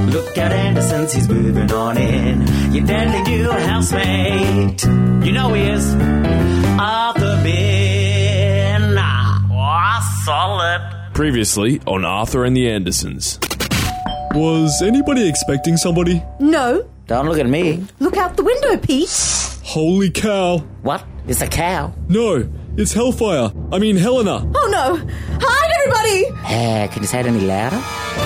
Look at Anderson's, he's moving on in. Your deadly new housemate. You know he is. Arthur Bean. Oh, solid. Previously on Arthur and the Andersons. Was anybody expecting somebody? No. Don't look at me. Look out the window, Pete. Holy cow. What? It's a cow. No, it's Hellfire. I mean Helena. Oh no. Hide, everybody. Can you say it any louder?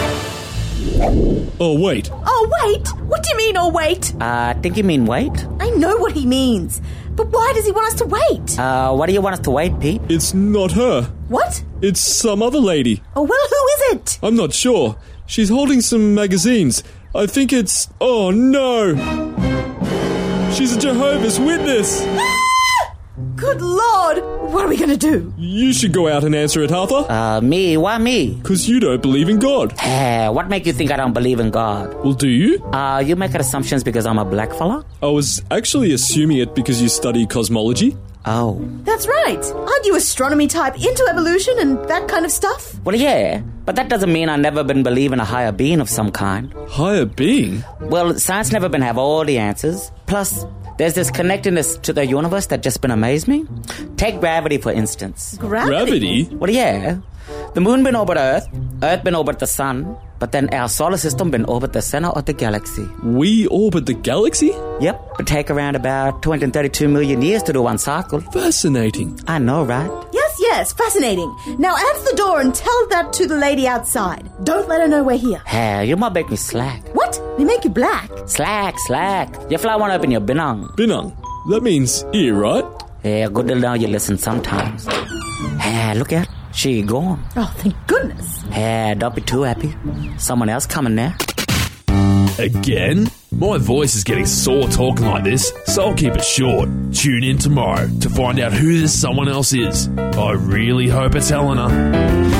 Oh, wait. Oh, wait. What do you mean, oh, wait? I think you mean wait. I know what he means. But why does he want us to wait? What do you want us to wait, Pete? It's not her. What? It's some other lady. Oh, well, who is it? I'm not sure. She's holding some magazines. I think it's... Oh, no. She's a Jehovah's Witness. Good Lord. What are we going to do? You should go out and answer it, Arthur. Me? Why me? Because you don't believe in God. What make you think I don't believe in God? Well, do you? You making assumptions because I'm a black fella? I was actually assuming it because you study cosmology. Oh. That's right. Aren't you astronomy type into evolution and that kind of stuff? Well, yeah, but that doesn't mean I never been believing a higher being of some kind. Higher being? Well, science never been have all the answers. Plus, there's this connectedness to the universe that just been amazed me. Take gravity, for instance. Gravity? Well, yeah. The moon been orbit Earth, Earth been orbit the sun, but then our solar system been orbit the center of the galaxy. We orbit the galaxy? Yep, it take around about 232 million years to do one cycle. Fascinating. I know, right? Yes, fascinating. Now answer the door and tell that to the lady outside. Don't let her know we're here. Hey, you might make me slack. What? We make you black? Slack. Your fly won't open your binang. Binang. That means ear, right? Yeah, good to know you listen sometimes. Hey, look out. She gone. Oh, thank goodness. Hey, don't be too happy. Someone else coming now. Again? My voice is getting sore talking like this, so I'll keep it short. Tune in tomorrow to find out who this someone else is. I really hope it's Helena.